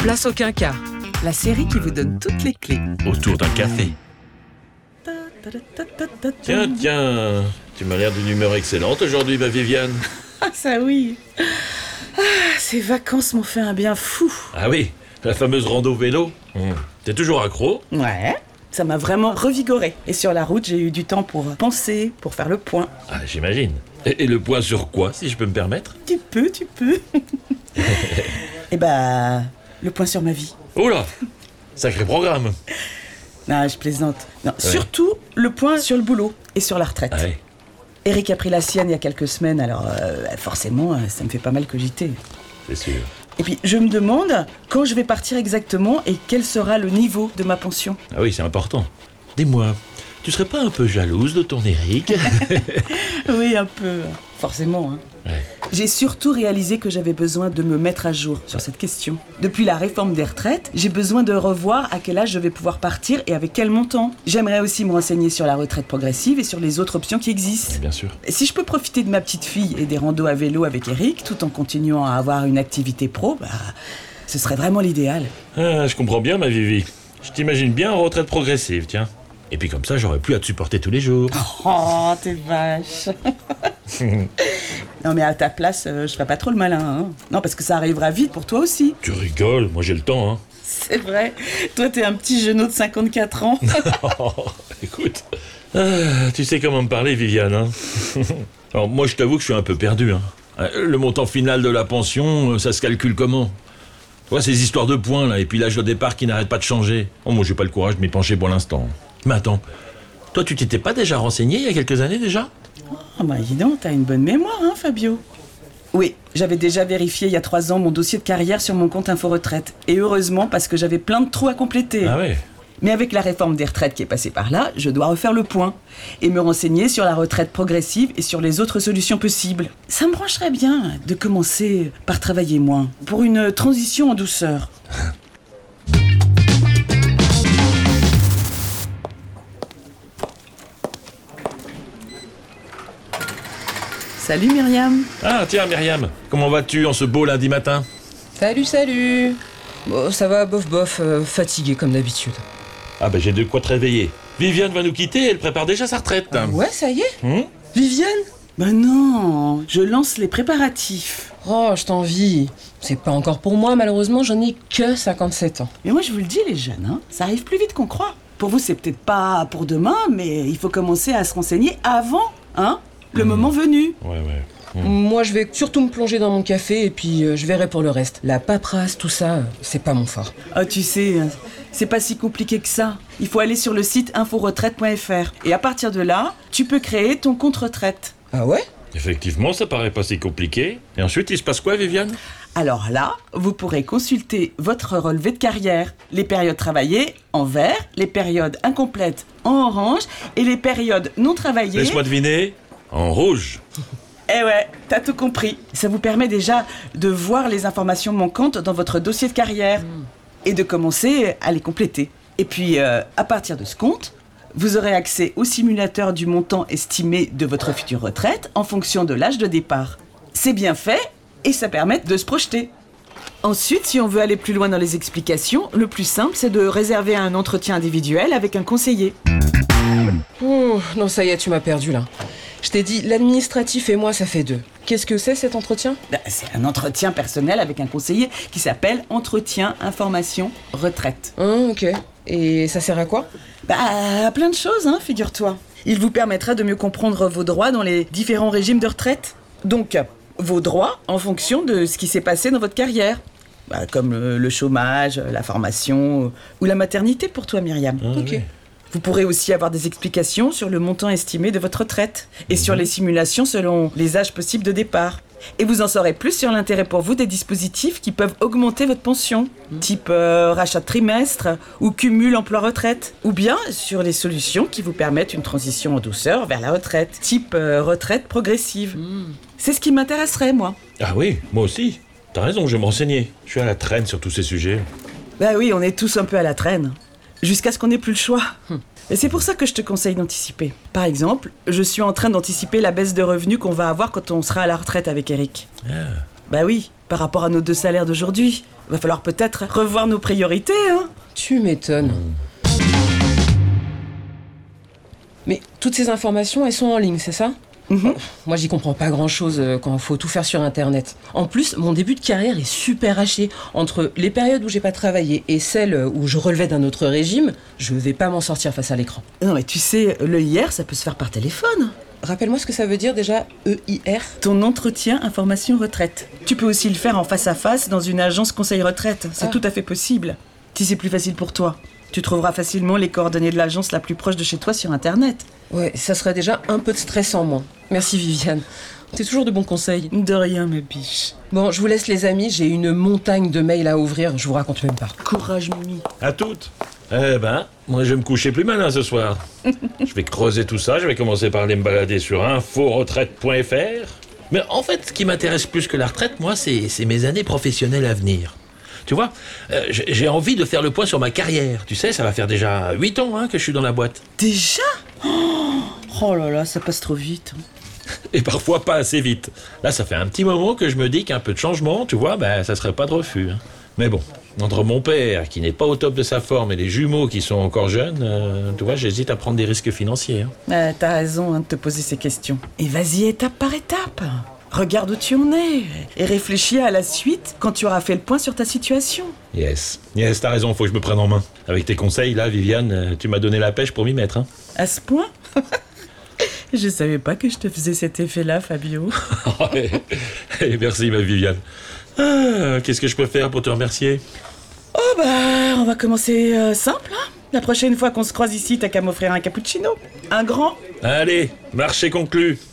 Place au quinquas, la série qui vous donne toutes les clés. Autour d'un café. Tiens, tu m'as l'air d'une humeur excellente aujourd'hui, ma Viviane. Ah ça oui. Ces vacances m'ont fait un bien fou. Ah oui, la fameuse rando vélo. T'es toujours accro? Ouais, ça m'a vraiment revigoré. Et sur la route, j'ai eu du temps pour penser, pour faire le point. Ah, j'imagine. Et le point sur quoi, si je peux me permettre? Tu peux. Eh ben, le point sur ma vie. Oula, sacré programme. Non, je plaisante. Non, ouais. Surtout le point sur le boulot et sur la retraite. Ah ouais. Eric a pris la sienne il y a quelques semaines, alors forcément, ça me fait pas mal cogiter. C'est sûr. Et puis, je me demande quand je vais partir exactement et quel sera le niveau de ma pension. Ah oui, c'est important. Dis-moi, tu serais pas un peu jalouse de ton Eric? Oui, un peu. Forcément, hein. Ouais. J'ai surtout réalisé que j'avais besoin de me mettre à jour sur cette question. Depuis la réforme des retraites, j'ai besoin de revoir à quel âge je vais pouvoir partir et avec quel montant. J'aimerais aussi me renseigner sur la retraite progressive et sur les autres options qui existent. Bien sûr. Et si je peux profiter de ma petite fille et des randos à vélo avec Eric, tout en continuant à avoir une activité pro, ce serait vraiment l'idéal. Ah, je comprends bien, ma Vivi. Je t'imagine bien en retraite progressive, tiens. Et puis comme ça, j'aurais plus à te supporter tous les jours. Oh, t'es vache. Non mais à ta place, je ferais pas trop le malin, hein. Non, parce que ça arrivera vite pour toi aussi. Tu rigoles, moi j'ai le temps, hein. C'est vrai. Toi, t'es un petit genou de 54 ans. Écoute, tu sais comment me parler, Viviane, hein. Alors moi, je t'avoue que je suis un peu perdu, hein. Le montant final de la pension, ça se calcule comment? Ouais, ces histoires de points, là, et puis l'âge de départ qui n'arrête pas de changer. Oh, moi, j'ai pas le courage de m'y pencher pour l'instant. Mais attends, toi, tu t'étais pas déjà renseigné il y a quelques années, déjà? Ah bah dis donc, t'as une bonne mémoire, hein, Fabio. Oui, j'avais déjà vérifié il y a 3 ans mon dossier de carrière sur mon compte Info Retraite. Et heureusement, parce que j'avais plein de trous à compléter. Ah ouais. Mais avec la réforme des retraites qui est passée par là, je dois refaire le point. Et me renseigner sur la retraite progressive et sur les autres solutions possibles. Ça me brancherait bien de commencer par travailler moins. Pour une transition en douceur. Salut Myriam. Ah tiens, Myriam, comment vas-tu en ce beau lundi matin? Salut. Bon, ça va, bof, fatigué comme d'habitude. Ah ben j'ai de quoi te réveiller. Viviane va nous quitter, elle prépare déjà sa retraite. Ouais, ça y est. Viviane? Ben non, je lance les préparatifs. Oh, je t'envie. C'est pas encore pour moi, malheureusement, j'en ai que 57 ans. Mais moi je vous le dis les jeunes, hein, ça arrive plus vite qu'on croit. Pour vous c'est peut-être pas pour demain, mais il faut commencer à se renseigner avant, hein, le moment venu. Ouais. Moi, je vais surtout me plonger dans mon café et puis je verrai pour le reste. La paperasse, tout ça, c'est pas mon fort. Ah, tu sais, c'est pas si compliqué que ça. Il faut aller sur le site inforetraite.fr. Et à partir de là, tu peux créer ton compte retraite. Ah ouais? Effectivement, ça paraît pas si compliqué. Et ensuite, il se passe quoi, Viviane? Alors là, vous pourrez consulter votre relevé de carrière. Les périodes travaillées en vert, les périodes incomplètes en orange et les périodes non travaillées... Laisse-moi deviner, en rouge. Eh ouais, t'as tout compris. Ça vous permet déjà de voir les informations manquantes dans votre dossier de carrière et de commencer à les compléter. Et puis, à partir de ce compte, vous aurez accès au simulateur du montant estimé de votre future retraite en fonction de l'âge de départ. C'est bien fait et ça permet de se projeter. Ensuite, si on veut aller plus loin dans les explications, le plus simple, c'est de réserver un entretien individuel avec un conseiller. Oh, non, ça y est, tu m'as perdu là. Je t'ai dit, l'administratif et moi, ça fait 2. Qu'est-ce que c'est cet entretien? C'est un entretien personnel avec un conseiller qui s'appelle Entretien Information Retraite. Ok. Et ça sert à quoi? À plein de choses, hein, figure-toi. Il vous permettra de mieux comprendre vos droits dans les différents régimes de retraite. Donc, vos droits en fonction de ce qui s'est passé dans votre carrière. Comme le chômage, la formation ou la maternité pour toi, Myriam. Ok. Ouais. Vous pourrez aussi avoir des explications sur le montant estimé de votre retraite et sur les simulations selon les âges possibles de départ. Et vous en saurez plus sur l'intérêt pour vous des dispositifs qui peuvent augmenter votre pension, type rachat de trimestre ou cumul emploi-retraite. Ou bien sur les solutions qui vous permettent une transition en douceur vers la retraite, type retraite progressive. C'est ce qui m'intéresserait, moi. Ah oui, moi aussi. T'as raison, je vais me renseigner. Je suis à la traîne sur tous ces sujets. Bah oui, on est tous un peu à la traîne. Jusqu'à ce qu'on n'ait plus le choix. Et c'est pour ça que je te conseille d'anticiper. Par exemple, je suis en train d'anticiper la baisse de revenus qu'on va avoir quand on sera à la retraite avec Eric. Bah oui, par rapport à nos 2 salaires d'aujourd'hui. Va falloir peut-être revoir nos priorités, hein. Tu m'étonnes. Mais toutes ces informations, elles sont en ligne, c'est ça? Moi, j'y comprends pas grand-chose quand il faut tout faire sur Internet. En plus, mon début de carrière est super haché. Entre les périodes où j'ai pas travaillé et celles où je relevais d'un autre régime, je vais pas m'en sortir face à l'écran. Non mais tu sais, l'EIR, ça peut se faire par téléphone. Rappelle-moi ce que ça veut dire déjà, EIR? Ton entretien information retraite. Tu peux aussi le faire en face à face dans une agence conseil retraite. C'est tout à fait possible. Si c'est plus facile pour toi, tu trouveras facilement les coordonnées de l'agence la plus proche de chez toi sur Internet. Ouais, ça serait déjà un peu de stress en moins. Merci Viviane. T'es toujours de bons conseils. De rien, ma biche. Bon, je vous laisse les amis, j'ai une montagne de mails à ouvrir, je vous raconte même pas. Courage, Mimi. À toutes. Moi je vais me coucher plus malin ce soir. Je vais creuser tout ça, je vais commencer par aller me balader sur inforetraite.fr. Mais en fait, ce qui m'intéresse plus que la retraite, moi, c'est mes années professionnelles à venir. Tu vois, j'ai envie de faire le point sur ma carrière. Tu sais, ça va faire déjà 8 ans que je suis dans la boîte. Déjà ? Oh là là, ça passe trop vite. Et parfois pas assez vite. Là, ça fait un petit moment que je me dis qu'un peu de changement, tu vois, ça serait pas de refus. Mais bon, entre mon père, qui n'est pas au top de sa forme, et les jumeaux qui sont encore jeunes, tu vois, j'hésite à prendre des risques financiers. T'as raison de te poser ces questions. Et vas-y étape par étape. Regarde où tu en es et réfléchis à la suite quand tu auras fait le point sur ta situation. Yes, t'as raison, faut que je me prenne en main. Avec tes conseils, là, Viviane, tu m'as donné la pêche pour m'y mettre. À ce point ? Je savais pas que je te faisais cet effet-là, Fabio. Merci, ma Viviane. Qu'est-ce que je peux faire pour te remercier ? On va commencer simple, hein. La prochaine fois qu'on se croise ici, t'as qu'à m'offrir un cappuccino. Un grand. Allez, marché conclu.